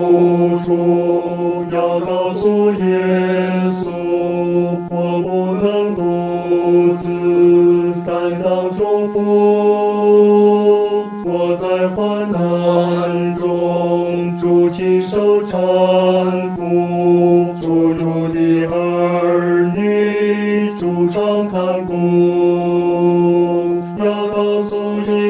主要告诉耶稣，我不能独自担当重负，我在患难中，主亲手搀扶，主的儿女，主常看顾，要告诉耶